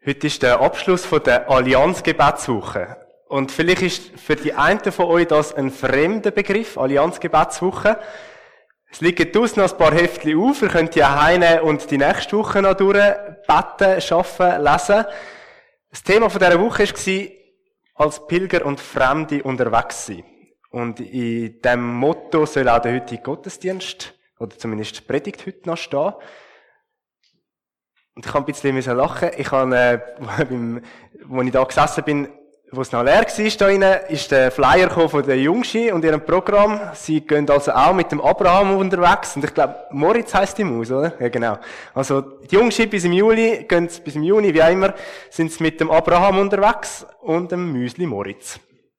Heute ist der Abschluss von der Allianz-Gebetswoche. Und vielleicht ist für die einen von euch das ein fremder Begriff, Allianz-Gebetswoche. Es liegen draussen noch ein paar Heftchen auf. Ihr könnt die heimnehmen und die nächste Woche noch durchbeten, arbeiten, lesen. Das Thema von dieser Woche war, als Pilger und Fremde unterwegs sein. Und in diesem Motto soll auch der heutige Gottesdienst, oder zumindest die Predigt heute noch stehen. Und ich habe ein bisschen lachen. Ich habe, wo ich da gesessen bin, wo es noch leer war, da rein, ist der Flyer gekommen von der Jungschi und ihrem Programm. Sie gehen also auch mit dem Abraham unterwegs. Und ich glaube, Moritz heisst die Maus, oder? Ja, genau. Also, die Jungschi bis im Juli, gehen bis im Juni, wie auch immer, sind sie mit dem Abraham unterwegs und dem Müsli Moritz.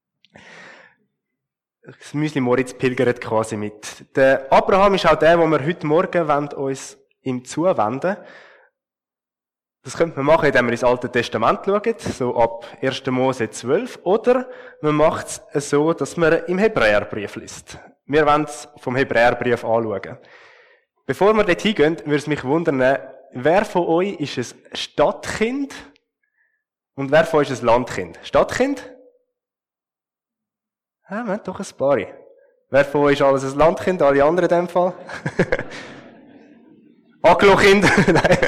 Das Müsli Moritz pilgert quasi mit. Der Abraham ist auch der, wo wir heute Morgen uns ihm zuwenden wollen. Das könnte man machen, indem wir ins Alte Testament schauen, so ab 1. Mose 12. Oder man macht es so, dass man im Hebräerbrief liest. Wir wollen es vom Hebräerbrief anschauen. Bevor wir dort hingehen, würde es mich wundern, wer von euch ist ein Stadtkind und wer von euch ist ein Landkind? Stadtkind? Ja, wir haben doch ein paar. Wer von euch ist alles ein Landkind, alle anderen in dem Fall? Aglo-Kind? Nein.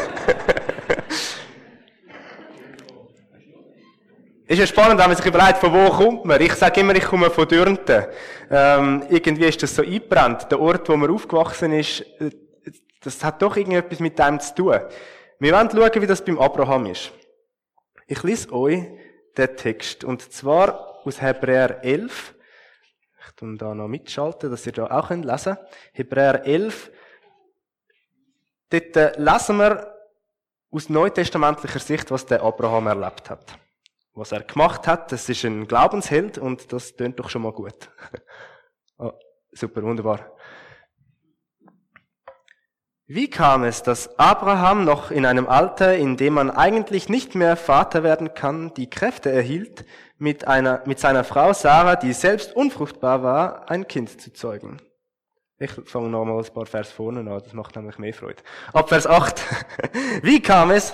Ist ja spannend, wenn man sich überlegt, von wo kommt man. Ich sage immer, ich komme von Dürnten. Irgendwie ist das so eingebrannt. Der Ort, wo man aufgewachsen ist, das hat doch irgendetwas mit dem zu tun. Wir wollen schauen, wie das beim Abraham ist. Ich lese euch den Text. Und zwar aus Hebräer 11. Ich tue da noch mitschalten, dass ihr da auch lesen könnt. Hebräer 11. Dort lesen wir aus neutestamentlicher Sicht, was der Abraham erlebt hat. Was er gemacht hat, das ist ein Glaubensheld und das tönt doch schon mal gut. Oh, super, wunderbar. Wie kam es, dass Abraham noch in einem Alter, in dem man eigentlich nicht mehr Vater werden kann, die Kräfte erhielt, mit seiner Frau Sarah, die selbst unfruchtbar war, ein Kind zu zeugen? Ich fange nochmal ein paar Vers vorne an, das macht nämlich mehr Freude. Ab Vers 8. Wie kam es,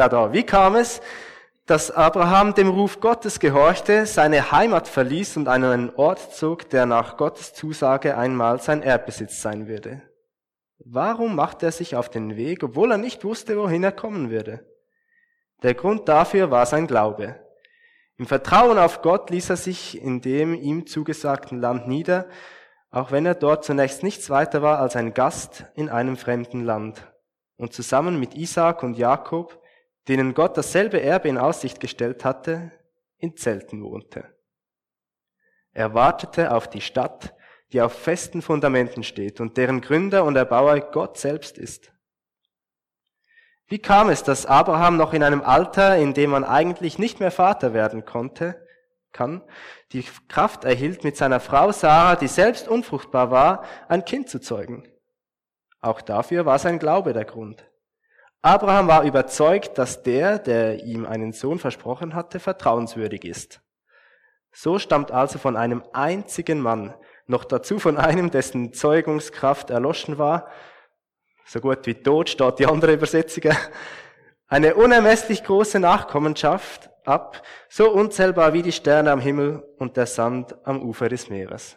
dass Abraham dem Ruf Gottes gehorchte, seine Heimat verließ und an einen Ort zog, der nach Gottes Zusage einmal sein Erbbesitz sein würde? Warum machte er sich auf den Weg, obwohl er nicht wusste, wohin er kommen würde? Der Grund dafür war sein Glaube. Im Vertrauen auf Gott ließ er sich in dem ihm zugesagten Land nieder, auch wenn er dort zunächst nichts weiter war als ein Gast in einem fremden Land. Und zusammen mit Isaak und Jakob, denen Gott dasselbe Erbe in Aussicht gestellt hatte, in Zelten wohnte. Er wartete auf die Stadt, die auf festen Fundamenten steht und deren Gründer und Erbauer Gott selbst ist. Wie kam es, dass Abraham noch in einem Alter, in dem man eigentlich nicht mehr Vater werden kann, die Kraft erhielt, mit seiner Frau Sarah, die selbst unfruchtbar war, ein Kind zu zeugen? Auch dafür war sein Glaube der Grund. Abraham war überzeugt, dass der ihm einen Sohn versprochen hatte, vertrauenswürdig ist. So stammt also von einem einzigen Mann, noch dazu von einem, dessen Zeugungskraft erloschen war, so gut wie tot steht die andere Übersetzung, eine unermesslich große Nachkommenschaft ab, so unzählbar wie die Sterne am Himmel und der Sand am Ufer des Meeres.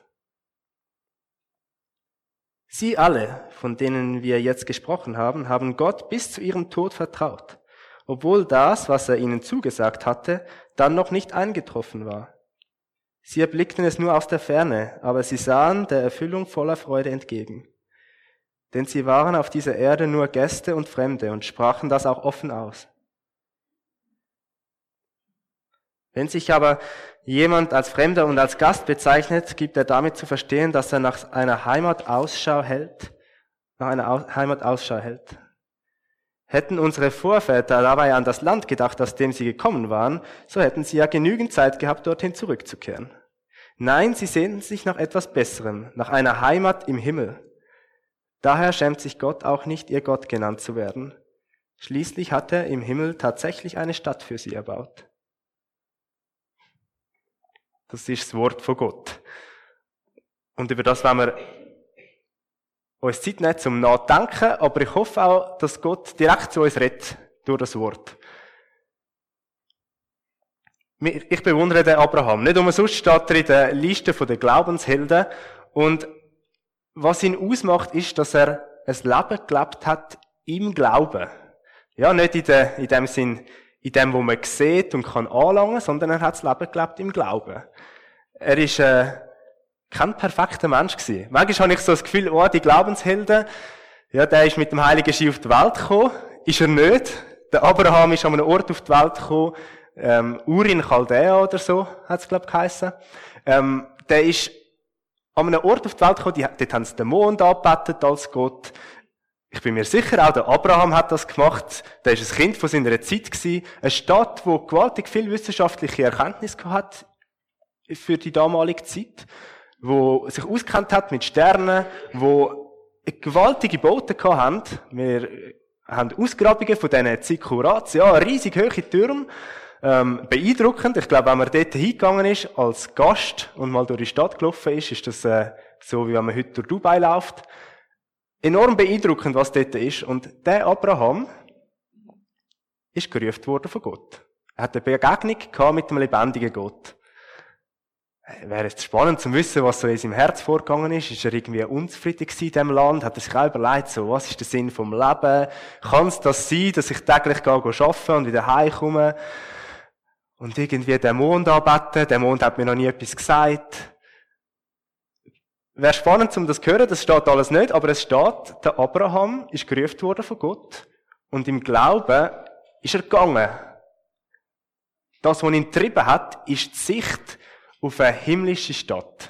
Sie alle, von denen wir jetzt gesprochen haben, haben Gott bis zu ihrem Tod vertraut, obwohl das, was er ihnen zugesagt hatte, dann noch nicht eingetroffen war. Sie erblickten es nur aus der Ferne, aber sie sahen der Erfüllung voller Freude entgegen. Denn sie waren auf dieser Erde nur Gäste und Fremde und sprachen das auch offen aus. Wenn sich aber jemand als Fremder und als Gast bezeichnet, gibt er damit zu verstehen, dass er nach einer Heimat Ausschau hält. Hätten unsere Vorväter dabei an das Land gedacht, aus dem sie gekommen waren, so hätten sie ja genügend Zeit gehabt, dorthin zurückzukehren. Nein, sie sehnten sich nach etwas Besserem, nach einer Heimat im Himmel. Daher schämt sich Gott auch nicht, ihr Gott genannt zu werden. Schließlich hat er im Himmel tatsächlich eine Stadt für sie erbaut. Das ist das Wort von Gott. Und über das wollen wir uns Zeit nehmen zum Nachdenken, aber ich hoffe auch, dass Gott direkt zu uns redet durch das Wort. Ich bewundere den Abraham. Nicht umsonst steht er in der Liste der Glaubenshelden. Und was ihn ausmacht, ist, dass er ein Leben gelebt hat im Glauben. Ja, nicht in dem Sinn, in dem, wo man sieht und kann anlangen, sondern er hat das Leben gelebt im Glauben. Er ist kein perfekter Mensch gewesen. Manchmal habe ich so das Gefühl, die Glaubenshelden, ja, der ist mit dem Heiligen Ski auf die Welt gekommen. Ist er nicht. Der Abraham ist an einem Ort auf die Welt gekommen, Ur in Chaldea oder so, hat es, glaube ich, geheissen. Der ist an einem Ort auf die Welt gekommen, dort haben sie den Mond angebetet als Gott. Ich bin mir sicher, auch der Abraham hat das gemacht. Der ist ein Kind von seiner Zeit gewesen. Eine Stadt, die gewaltig viel wissenschaftliche Erkenntnis hat für die damalige Zeit, wo sich auskennt hat mit Sternen, wo gewaltige Bauten hatten. Wir haben Ausgrabungen von diesen Zikkuraten, ja, riesig hohe Türme. Beeindruckend. Ich glaube, wenn man dort hingegangen ist, als Gast und mal durch die Stadt gelaufen ist das so, wie wenn man heute durch Dubai läuft. Enorm beeindruckend, was dort ist. Und der Abraham ist gerufen worden von Gott. Er hat eine Begegnung gehabt mit dem lebendigen Gott. Wäre jetzt spannend zu wissen, was so in seinem Herz vorgegangen ist. Ist er irgendwie unzufrieden gewesen in diesem Land? Hat er sich auch überlegt, so, was ist der Sinn vom Leben? Kann es das sein, dass ich täglich arbeite und wieder heimkomme? Und irgendwie den Mond anbeten. Der Mond hat mir noch nie etwas gesagt. Wäre spannend, um das zu hören. Das steht alles nicht, aber es steht, der Abraham ist gerufen worden von Gott. Und im Glauben ist er gegangen. Das, was ihn getrieben hat, ist die Sicht auf eine himmlische Stadt.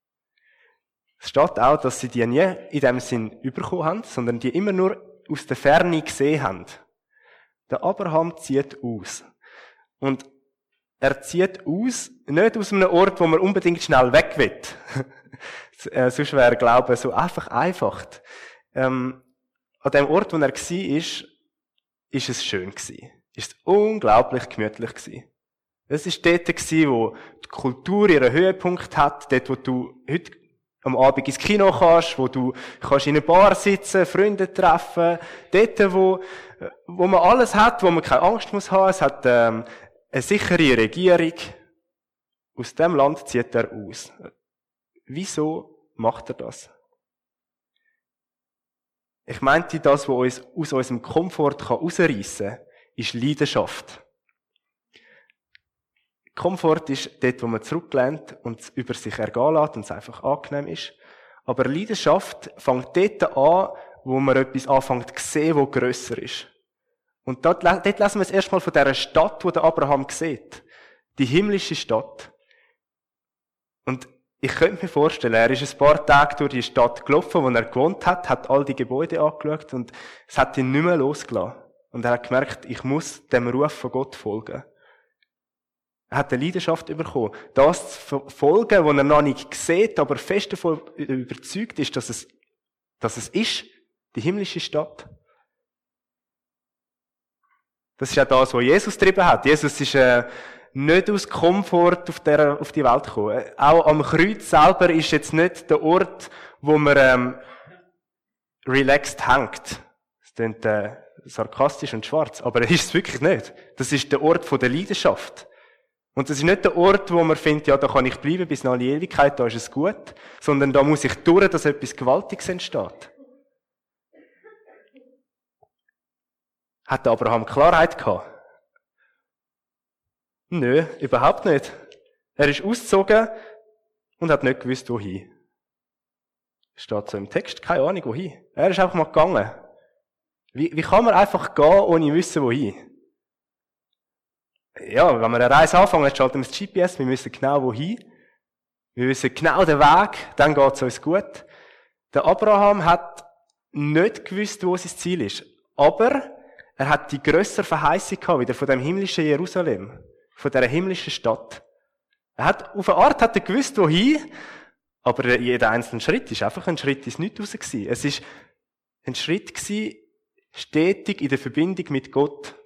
Es steht auch, dass sie die nie in dem Sinn bekommen haben, sondern die immer nur aus der Ferne gesehen haben. Der Abraham zieht aus. Und er zieht aus, nicht aus einem Ort, wo man unbedingt schnell weg will. Sonst wäre Glaube so einfach. An dem Ort, wo er war, ist es schön gewesen. Ist es unglaublich gemütlich gewesen. Es war dort, wo die Kultur ihren Höhepunkt hat, dort, wo du heute am Abend ins Kino kannst, wo du kannst in einer Bar sitzen, Freunde treffen, dort, wo man alles hat, wo man keine Angst muss haben. Es hat eine sichere Regierung. Aus dem Land zieht er aus. Wieso macht er das? Ich meinte, das, was uns aus unserem Komfort herausreissen kann, ist Leidenschaft. Komfort ist dort, wo man zurücklehnt und es über sich ergehen lässt und es einfach angenehm ist. Aber Leidenschaft fängt dort an, wo man etwas anfängt zu sehen, das grösser ist. Und dort lesen wir es erstmal von dieser Stadt, die der Abraham sieht. Die himmlische Stadt. Und ich könnte mir vorstellen, er ist ein paar Tage durch die Stadt gelaufen, wo er gewohnt hat all die Gebäude angeschaut und es hat ihn nicht mehr losgelassen. Und er hat gemerkt, ich muss dem Ruf von Gott folgen. Er hat eine Leidenschaft bekommen, das zu folgen, was er noch nicht sieht, aber fest davon überzeugt ist, dass es ist, die himmlische Stadt. Das ist auch das, was Jesus getrieben hat. Jesus ist nicht aus Komfort auf die Welt gekommen. Auch am Kreuz selber ist jetzt nicht der Ort, wo man relaxed hängt. Das klingt sarkastisch und schwarz, aber das ist es wirklich nicht. Das ist der Ort der Leidenschaft. Und das ist nicht der Ort, wo man findet, ja, da kann ich bleiben bis in alle Ewigkeit, da ist es gut, sondern da muss ich durch, dass etwas Gewaltiges entsteht. Hat Abraham Klarheit gehabt? Nö, überhaupt nicht. Er ist ausgezogen und hat nicht gewusst, wohin. Steht so im Text, keine Ahnung, wohin. Er ist einfach mal gegangen. Wie kann man einfach gehen, ohne zu wissen, wohin? Ja, wenn wir eine Reise anfangen, dann schalten wir das GPS, wir wissen genau, wohin. Wir wissen genau den Weg, dann geht es uns gut. Der Abraham hat nicht gewusst, wo sein Ziel ist. Aber er hat die grössere Verheißung gehabt, wieder von dem himmlischen Jerusalem, von dieser himmlischen Stadt. Auf eine Art hat er gewusst, wohin, aber jeder einzelne Schritt ist einfach ein Schritt ins Nichts raus gewesen. Es ist ein Schritt gewesen, stetig in der Verbindung mit Gott.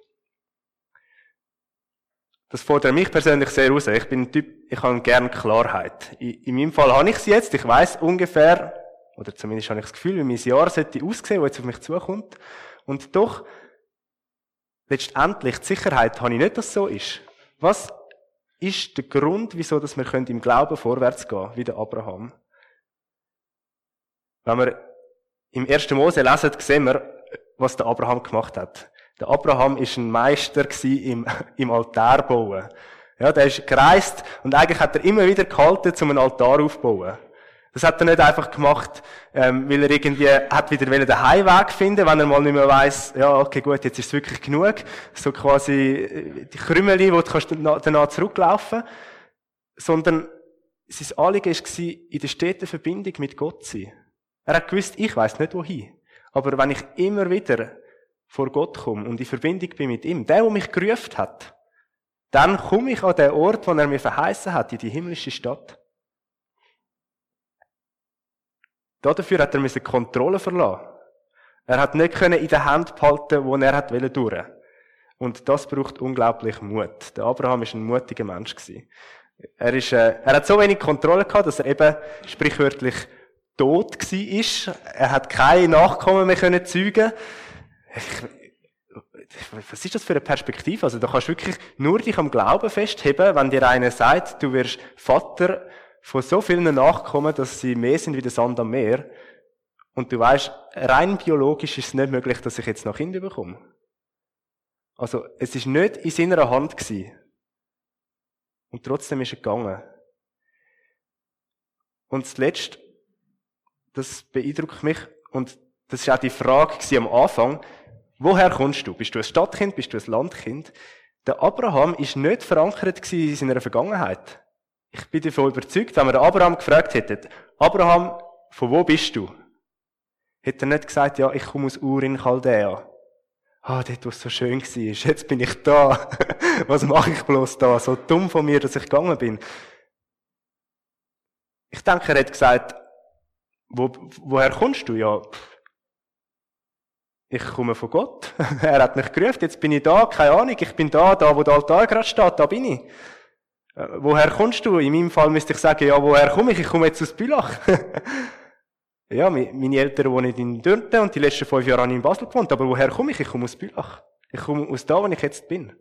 Das fordert mich persönlich sehr raus. Ich bin ein Typ, ich habe gerne Klarheit. In meinem Fall habe ich sie jetzt. Ich weiss ungefähr, oder zumindest habe ich das Gefühl, wie mein Jahr sollte aussehen, das jetzt auf mich zukommt. Und doch, letztendlich, die Sicherheit habe ich nicht, dass es so ist. Was ist der Grund, wieso dass wir im Glauben vorwärts gehen können, wie der Abraham. Wenn wir im 1. Mose lesen, sehen wir, was der Abraham gemacht hat. Der Abraham ist ein Meister im Altar bauen. Ja, der ist gereist und eigentlich hat er immer wieder gehalten, um einen Altar aufzubauen. Das hat er nicht einfach gemacht, weil er irgendwie hat wieder den Heimweg finden, wenn er mal nicht mehr weiss, ja, okay, gut, jetzt ist es wirklich genug. So quasi die Krümeli, wo du danach zurücklaufen. Sondern sein Anliegen war, in der steten Verbindung mit Gott zu sein. Er hat gewusst, ich weiss nicht wohin. Aber wenn ich immer wieder vor Gott komme und in Verbindung bin mit ihm, der mich gerufen hat, dann komme ich an den Ort, wo er mir verheißen hat, in die himmlische Stadt. Dafür hat er die Kontrolle verlassen. Er hat nicht in der Hand behalten, wo er durch wollte. Und das braucht unglaublich Mut. Der Abraham war ein mutiger Mensch. Er hat so wenig Kontrolle gehabt, dass er eben sprichwörtlich tot war. Er hat keine Nachkommen mehr zeugen. Was ist das für eine Perspektive? Also, da kannst du wirklich nur dich am Glauben festheben, wenn dir einer sagt, du wirst Vater von so vielen Nachkommen, dass sie mehr sind wie der Sand am Meer. Und du weißt, rein biologisch ist es nicht möglich, dass ich jetzt noch Kinder bekomme. Also, es ist nicht in seiner Hand gewesen. Und trotzdem ist er gegangen. Und zuletzt, das beeindruckt mich, und das war auch die Frage am Anfang, woher kommst du? Bist du ein Stadtkind? Bist du ein Landkind? Der Abraham ist nicht verankert in seiner Vergangenheit. Ich bin davon überzeugt, wenn wir Abraham gefragt hätten, Abraham, von wo bist du? Hätte er nicht gesagt, ja, ich komme aus Ur in Chaldea. Dort, wo es so schön war, jetzt bin ich da. Was mache ich bloß da? So dumm von mir, dass ich gegangen bin. Ich denke, er hat gesagt, woher kommst du? Ja, ich komme von Gott. Er hat mich gerufen, jetzt bin ich da, keine Ahnung, ich bin da, wo der Altar gerade steht, da bin ich. Woher kommst du? In meinem Fall müsste ich sagen, ja, woher komme ich? Ich komme jetzt aus Bülach. Ja, meine Eltern wohnen in Dürnten und die letzten 5 Jahre habe ich in Basel gewohnt. Aber woher komme ich? Ich komme aus Bülach. Ich komme aus da, wo ich jetzt bin.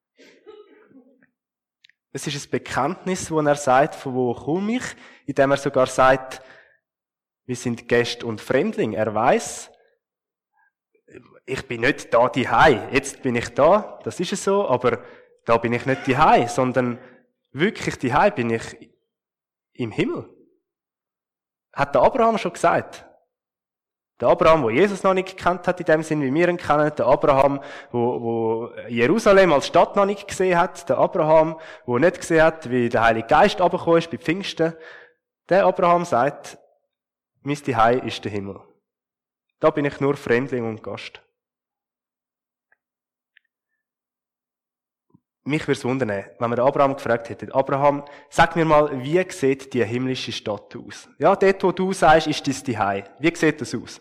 Es ist ein Bekenntnis, wo er sagt, von wo komme ich, indem er sogar sagt, wir sind Gäste und Fremdling. Er weiss, ich bin nicht da diehei. Jetzt bin ich da, das ist es so, aber da bin ich nicht diehei, sondern wirklich diehei bin ich im Himmel. Hat der Abraham schon gesagt. Der Abraham, der Jesus noch nicht gekannt hat, in dem Sinn, wie wir ihn kennen. Der Abraham, wo Jerusalem als Stadt noch nicht gesehen hat. Der Abraham, der nicht gesehen hat, wie der Heilige Geist runtergekommen ist bei Pfingsten. Der Abraham sagt, mein Zuhause ist der Himmel. Da bin ich nur Fremdling und Gast. Mich würde es wundern, wenn wir Abraham gefragt hätten, Abraham, sag mir mal, wie sieht die himmlische Stadt aus? Ja, dort, wo du sagst, ist dein Zuhause. Wie sieht das aus?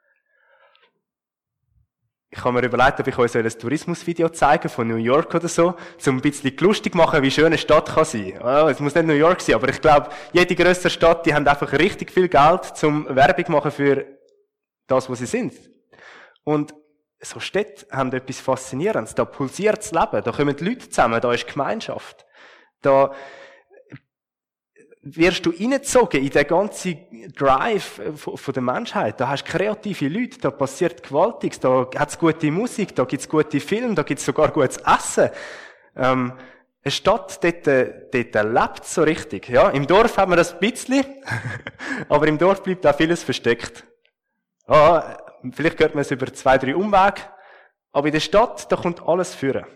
Ich habe mir überlegt, ob ich euch ein Tourismusvideo zeigen von New York oder so, um ein bisschen lustig zu machen, wie schön eine Stadt kann sein. Es muss nicht New York sein, aber ich glaube, jede grössere Stadt, die haben einfach richtig viel Geld, um Werbung zu machen für das, was sie sind. Und so Städte haben etwas Faszinierendes. Da pulsiert das Leben, da kommen die Leute zusammen, da ist Gemeinschaft. Da wirst du reingezogen in den ganzen Drive von der Menschheit. Da hast du kreative Leute, da passiert Gewaltiges, da hat es gute Musik, da gibt es gute Filme, da gibt es sogar gutes Essen. Eine Stadt, dort lebt so richtig. Ja, im Dorf haben wir das ein bisschen, aber im Dorf bleibt auch vieles versteckt. Vielleicht hört man es über 2, 3 Umwege, aber in der Stadt, da kommt alles führen.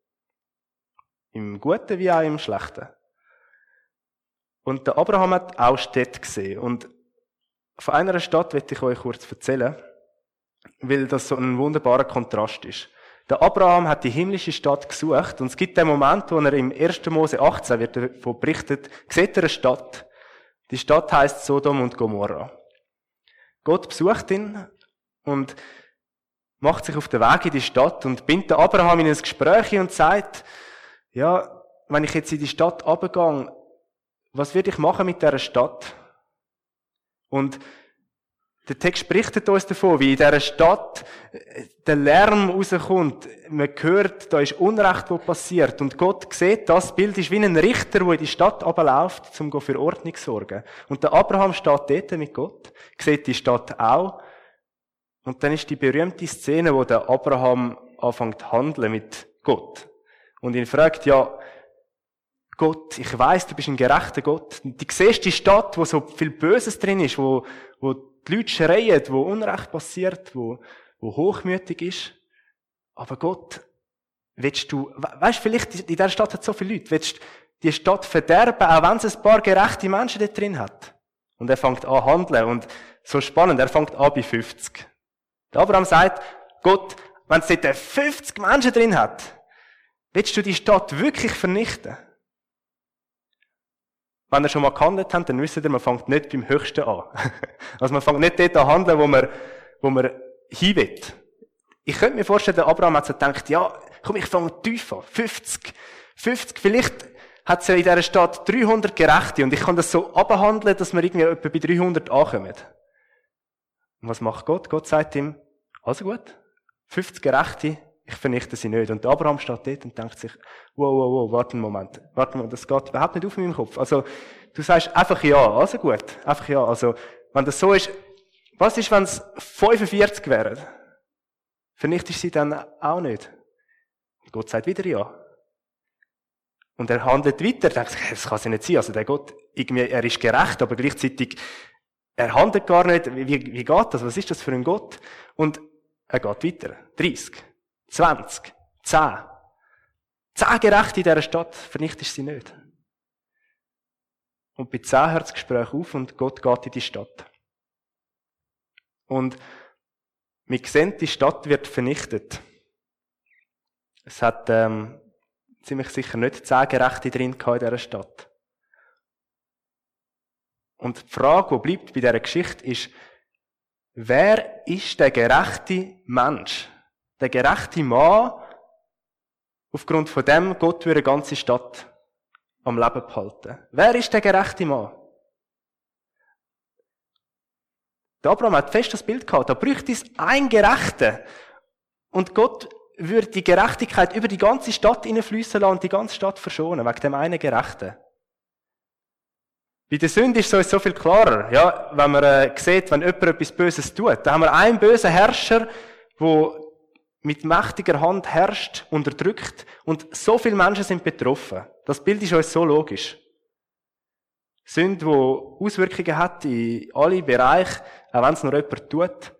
Im Guten wie auch im Schlechten. Und der Abraham hat auch Städte gesehen. Und von einer Stadt möchte ich euch kurz erzählen, weil das so ein wunderbarer Kontrast ist. Der Abraham hat die himmlische Stadt gesucht und es gibt den Moment, wo er im 1. Mose 18 wird davon berichtet, sieht er eine Stadt. Die Stadt heisst Sodom und Gomorra. Gott besucht ihn und macht sich auf den Weg in die Stadt und bindet Abraham in ein Gespräch und sagt, ja, wenn ich jetzt in die Stadt runtergehe, was werde ich machen mit dieser Stadt? Und Der Text berichtet uns davon, wie in dieser Stadt der Lärm rauskommt. Man hört, da ist Unrecht, was passiert. Und Gott sieht, das Bild ist wie ein Richter, der in die Stadt runterläuft, um für Ordnung zu sorgen. Und der Abraham steht dort mit Gott, sieht die Stadt auch. Und dann ist die berühmte Szene, wo der Abraham anfängt zu handeln mit Gott. Und ihn fragt, ja, Gott, ich weiss, du bist ein gerechter Gott. Du siehst die Stadt, wo so viel Böses drin ist, wo die Leute schreien, wo Unrecht passiert, wo hochmütig ist. Aber Gott, willst du, weißt, vielleicht in dieser Stadt hat so viele Leute, willst du die Stadt verderben, auch wenn es ein paar gerechte Menschen dort drin hat? Und er fängt an zu handeln. Und so spannend, er fängt an bei 50. Der Abraham sagt, Gott, wenn es dort 50 Menschen drin hat, willst du die Stadt wirklich vernichten? Wenn ihr schon mal gehandelt habt, dann wisst ihr, man fängt nicht beim Höchsten an. Also man fängt nicht dort an handeln, wo man hin will. Ich könnte mir vorstellen, der Abraham hat so gedacht, ja, komm, ich fange tief an. 50, vielleicht hat es ja in dieser Stadt 300 Gerechte und ich kann das so abhandeln, dass wir irgendwie etwa bei 300 ankommen. Und was macht Gott? Gott sagt ihm, also gut, 50 Gerechte, ich vernichte sie nicht. Und der Abraham steht dort und denkt sich, wow, warte einen Moment, das geht überhaupt nicht auf in meinem Kopf. Also, du sagst einfach ja, also gut, einfach ja. Also, wenn das so ist, was ist, wenn es 45 wären? Vernichtest du sie dann auch nicht? Und Gott sagt wieder ja. Und er handelt weiter, denkt sich, das kann ja nicht sein. Also, der Gott, irgendwie, er ist gerecht, aber gleichzeitig, er handelt gar nicht. Wie geht das? Was ist das für ein Gott? Und er geht weiter. 30. 20, 10 Gerechte in dieser Stadt, vernichtest du sie nicht. Und bei 10 hört das Gespräch auf und Gott geht in die Stadt. Und wir sehen, die Stadt wird vernichtet. Es hat ziemlich sicher nicht 10 Gerechte drin in dieser Stadt. Und die Frage, die bleibt bei dieser Geschichte, ist, wer ist der gerechte Mensch? Der gerechte Mann, aufgrund von dem Gott würde eine ganze Stadt am Leben behalten. Wer ist der gerechte Mann? Der Abraham hat fest das Bild gehabt, da bräuchte es einen Gerechten. Und Gott würde die Gerechtigkeit über die ganze Stadt hineinfließen lassen und die ganze Stadt verschonen, wegen dem einen Gerechten. Bei der Sünde ist es so viel klarer. Ja, wenn man sieht, wenn jemand etwas Böses tut, da haben wir einen bösen Herrscher, der mit mächtiger Hand herrscht, unterdrückt und so viele Menschen sind betroffen. Das Bild ist uns so logisch. Sünde, die Auswirkungen hat in alle Bereiche, auch wenn es nur jemand tut.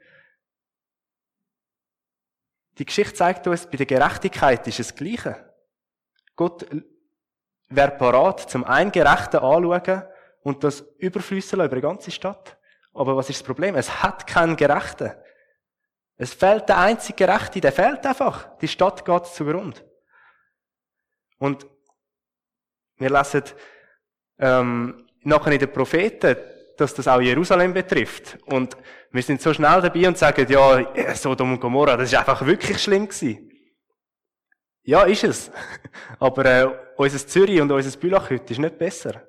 Die Geschichte zeigt uns, bei der Gerechtigkeit ist es das Gleiche. Gott wäre parat, zum einen Gerechten anzuschauen und das überfließen über die ganze Stadt. Aber was ist das Problem? Es hat keinen Gerechten. Es fehlt der einzige Gerechte, der fehlt einfach. Die Stadt geht zugrunde. Und wir lesen nachher in den Propheten, dass das auch Jerusalem betrifft. Und wir sind so schnell dabei und sagen, ja, Sodom und Gomorra, das ist einfach wirklich schlimm gewesen. Ja, ist es. Aber unser Zürich und unser Bülach heute ist nicht besser.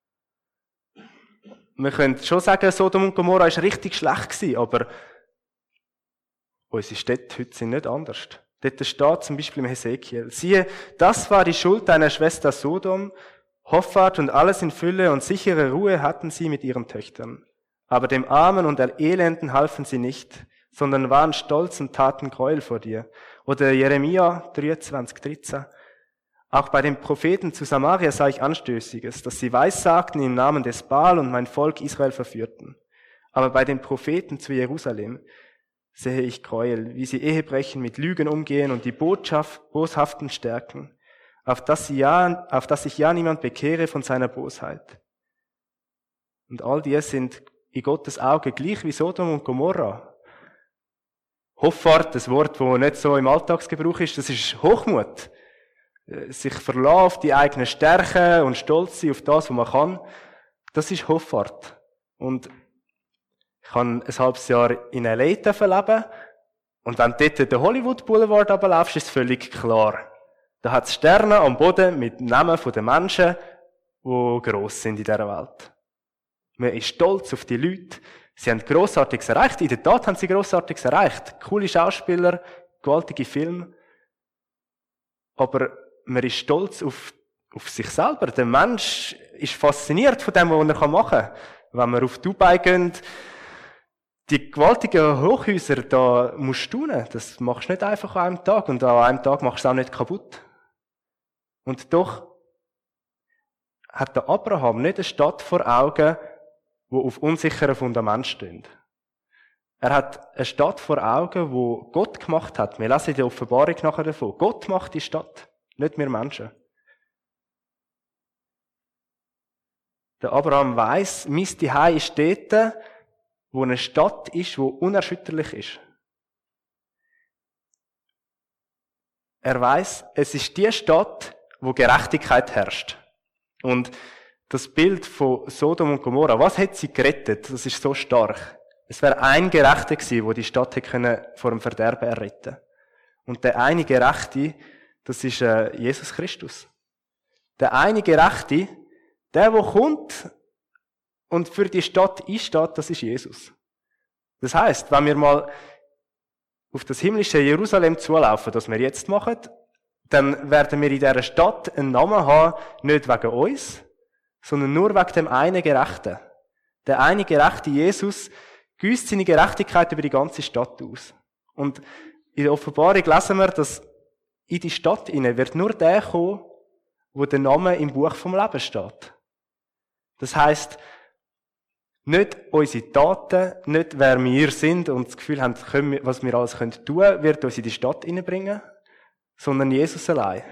Wir können schon sagen, Sodom und Gomorra ist richtig schlecht gewesen, aber unsere Städte heute sind nicht anders. Dort steht zum Beispiel im Hesekiel, siehe, das war die Schuld deiner Schwester Sodom, Hoffart und alles in Fülle und sichere Ruhe hatten sie mit ihren Töchtern. Aber dem Armen und der Elenden halfen sie nicht, sondern waren stolz und taten Gräuel vor dir. Oder Jeremia 23,13. Auch bei den Propheten zu Samaria sah ich Anstößiges, dass sie weissagten im Namen des Baal und mein Volk Israel verführten. Aber bei den Propheten zu Jerusalem sehe ich Gräuel, wie sie Ehebrechen mit Lügen umgehen und die Boshaften stärken, auf dass sich ja niemand bekehre von seiner Bosheit. Und all die sind in Gottes Auge gleich wie Sodom und Gomorra. Hoffart, das Wort, das nicht so im Alltagsgebrauch ist, das ist Hochmut. Sich verlassen auf die eigene Stärke und stolz sein auf das, was man kann, das ist Hoffart. Und ich habe ein halbes Jahr in L.A. leben und wenn du dort den Hollywood Boulevard runterlaufst, ist es völlig klar. Da hat es Sterne am Boden mit Namen der Menschen, die gross sind in dieser Welt. Man ist stolz auf die Leute, Sie haben Grossartiges erreicht. In der Tat haben sie Grossartiges erreicht. Coole Schauspieler, gewaltige Filme. Aber man ist stolz auf sich selber. Der Mensch ist fasziniert von dem, was er machen kann. Wenn wir auf Dubai gehen, die gewaltigen Hochhäuser, da musst du staunen. Das machst du nicht einfach an einem Tag. Und an einem Tag machst du es auch nicht kaputt. Und doch hat der Abraham nicht eine Stadt vor Augen, die auf unsicheren Fundament steht. Er hat eine Stadt vor Augen, wo Gott gemacht hat. Wir lesen in der Offenbarung nachher davon. Gott macht die Stadt, nicht wir Menschen. Der Abraham weiss, mein Zuhause ist dort, wo eine Stadt ist, die unerschütterlich ist. Er weiss, es ist die Stadt, wo Gerechtigkeit herrscht. Und das Bild von Sodom und Gomorra, was hat sie gerettet? Das ist so stark. Es wäre ein Gerechter gewesen, der die Stadt hätte vor dem Verderben erretten. Und der eine Gerechte, das ist Jesus Christus. Der eine Gerechte, der kommt und für die Stadt einsteht, das ist Jesus. Das heisst, wenn wir mal auf das himmlische Jerusalem zulaufen, das wir jetzt machen, dann werden wir in dieser Stadt einen Namen haben, nicht wegen uns, sondern nur wegen dem einen Gerechten. Der eine Gerechte Jesus gießt seine Gerechtigkeit über die ganze Stadt aus. Und in der Offenbarung lesen wir, dass in die Stadt hinein wird nur der kommen, wo der Name im Buch vom Leben steht. Das heisst, nicht unsere Taten, nicht wer wir sind und das Gefühl haben, was wir alles tun können, wird uns in die Stadt hineinbringen, sondern Jesus allein.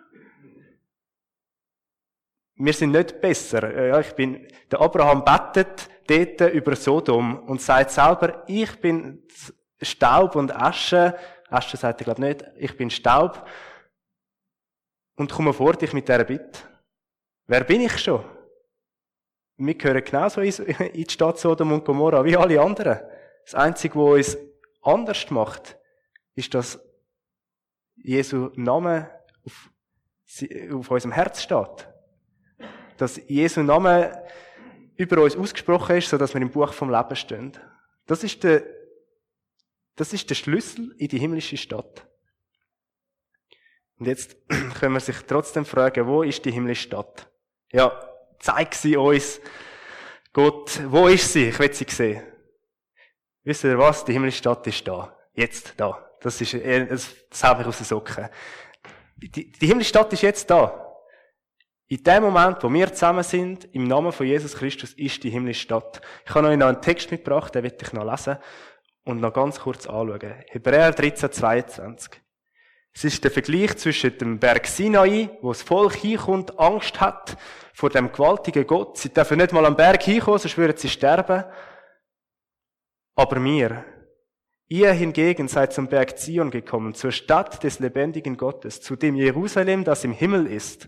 Wir sind nicht besser. Der Abraham bettet dort über Sodom und sagt selber, ich bin Staub und Asche. Asche sagt er, glaube ich, nicht. Ich bin Staub. Und komme vor dich mit dieser Bitte. Wer bin ich schon? Wir gehören genauso in die Stadt Sodom und Gomorra wie alle anderen. Das Einzige, was uns anders macht, ist, dass Jesu Name auf unserem Herz steht. Dass Jesu Name über uns ausgesprochen ist, sodass wir im Buch vom Leben stehen. Das ist der Schlüssel in die himmlische Stadt. Und jetzt können wir sich trotzdem fragen, wo ist die himmlische Stadt? Ja, zeig sie uns. Gott, wo ist sie? Ich will sie sehen. Wisst ihr was? Die himmlische Stadt ist da. Jetzt da. Das habe ich aus den Socken. Die himmlische Stadt ist jetzt da. In dem Moment, wo wir zusammen sind, im Namen von Jesus Christus, ist die himmlische Stadt. Ich habe euch noch einen Text mitgebracht, den will ich noch lesen und noch ganz kurz anschauen. Hebräer 13, 22. Es ist der Vergleich zwischen dem Berg Sinai, wo das Volk hinkommt, Angst hat vor dem gewaltigen Gott. Sie dürfen nicht mal am Berg hinkommen, sonst würden sie sterben. Aber ihr hingegen seid zum Berg Zion gekommen, zur Stadt des lebendigen Gottes, zu dem Jerusalem, das im Himmel ist.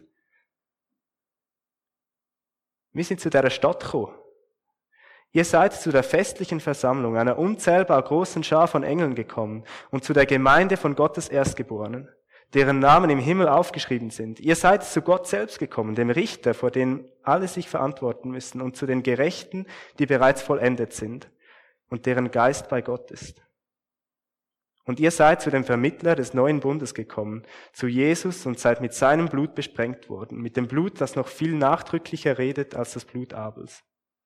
Wir sind zu dieser Stadt gekommen. Ihr seid zu der festlichen Versammlung, einer unzählbar großen Schar von Engeln gekommen und zu der Gemeinde von Gottes Erstgeborenen, deren Namen im Himmel aufgeschrieben sind. Ihr seid zu Gott selbst gekommen, dem Richter, vor dem alle sich verantworten müssen, und zu den Gerechten, die bereits vollendet sind und deren Geist bei Gott ist. Und ihr seid zu dem Vermittler des neuen Bundes gekommen, zu Jesus, und seid mit seinem Blut besprengt worden, mit dem Blut, das noch viel nachdrücklicher redet als das Blut Abels.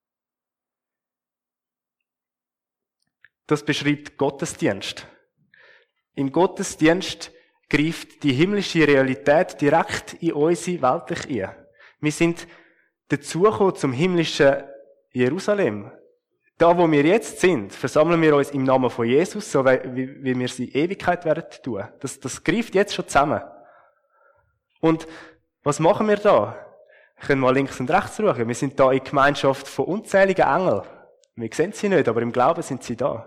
Das beschreibt Gottesdienst. Im Gottesdienst greift die himmlische Realität direkt in unsere weltliche ein. Wir sind dazugekommen zum himmlischen Jerusalem. Da, wo wir jetzt sind, versammeln wir uns im Namen von Jesus, so wie wir es in Ewigkeit werden tun. Das greift jetzt schon zusammen. Und was machen wir da? Wir können mal links und rechts schauen. Wir sind da in Gemeinschaft von unzähligen Engeln. Wir sehen sie nicht, aber im Glauben sind sie da.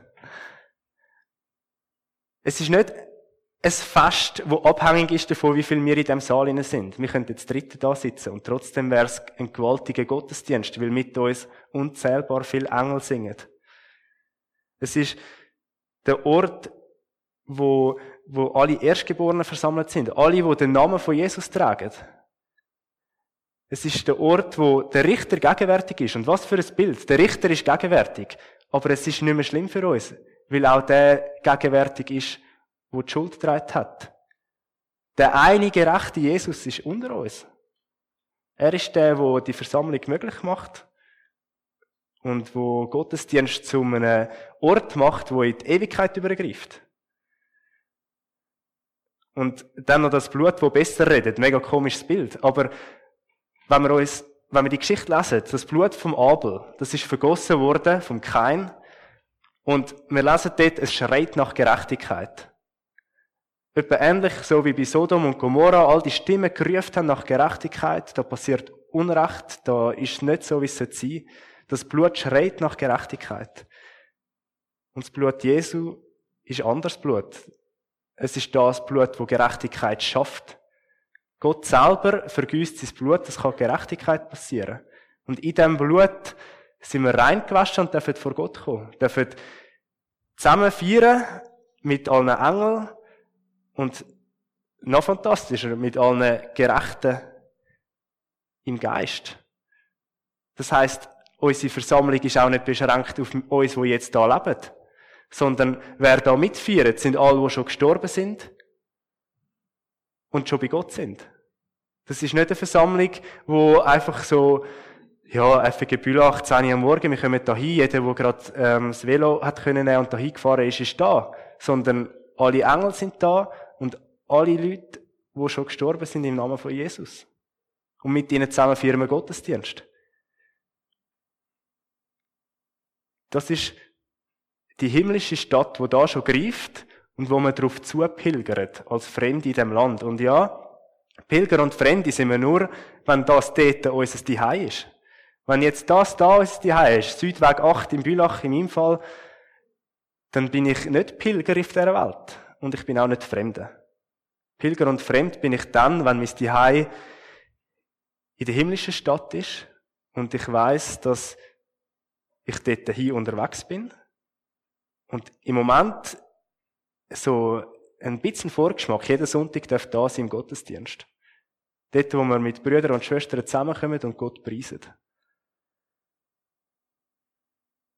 Es ist nicht ein Fest, das abhängig ist davon, wie viel wir in diesem Saal sind. Wir könnten jetzt Dritte da sitzen und trotzdem wäre es ein gewaltiger Gottesdienst, weil mit uns unzählbar viele Engel singen. Es ist der Ort, wo alle Erstgeborenen versammelt sind. Alle, die den Namen von Jesus tragen. Es ist der Ort, wo der Richter gegenwärtig ist. Und was für ein Bild. Der Richter ist gegenwärtig. Aber es ist nicht mehr schlimm für uns. Weil auch der gegenwärtig ist, der die Schuld getragen hat. Der eine gerechte Jesus ist unter uns. Er ist der die Versammlung möglich macht. Und wo Gottesdienst zu einem Ort macht, wo in die Ewigkeit übergreift. Und dann noch das Blut, das besser redet. Mega komisches Bild. Aber wenn wir die Geschichte lesen, das Blut vom Abel, das ist vergossen worden vom Kain. Und wir lesen dort, es schreit nach Gerechtigkeit. Etwa ähnlich, so wie bei Sodom und Gomorra, all die Stimmen gerufen haben nach Gerechtigkeit, da passiert Unrecht, da ist es nicht so, wie es sein sollte. Das Blut schreit nach Gerechtigkeit. Und das Blut Jesu ist anderes Blut. Es ist das Blut, das Gerechtigkeit schafft. Gott selber vergießt sein Blut, es kann Gerechtigkeit passieren. Und in diesem Blut sind wir reingewaschen und dürfen vor Gott kommen. Dürfen zusammen feiern mit allen Engeln und noch fantastischer, mit allen Gerechten im Geist. Das heisst, unsere Versammlung ist auch nicht beschränkt auf uns, die jetzt hier leben, sondern wer da mitfeiert, sind alle, die schon gestorben sind und schon bei Gott sind. Das ist nicht eine Versammlung, wo einfach so, ja, FG Bülach, 10 Uhr am Morgen, wir kommen da hin, jeder, der gerade das Velo hat können nehmen und da hingefahren ist da. Sondern alle Engel sind da und alle Leute, die schon gestorben sind im Namen von Jesus. Und mit ihnen zusammen feiern wir Gottesdienst. Das ist die himmlische Stadt, die da schon greift und wo man darauf zupilgert, als Fremde in diesem Land. Und ja, Pilger und Fremde sind wir nur, wenn das dort unser Zuhause ist. Wenn jetzt das da unser Zuhause ist, Südweg 8 in Bülach, in meinem Fall, dann bin ich nicht Pilger auf dieser Welt. Und ich bin auch nicht Fremde. Pilger und Fremd bin ich dann, wenn mein Zuhause in der himmlischen Stadt ist und ich weiss, dass ich dort hier unterwegs bin. Und im Moment so ein bisschen Vorgeschmack. Jeden Sonntag darf da sein im Gottesdienst. Dort, wo wir mit Brüdern und Schwestern zusammenkommen und Gott preisen.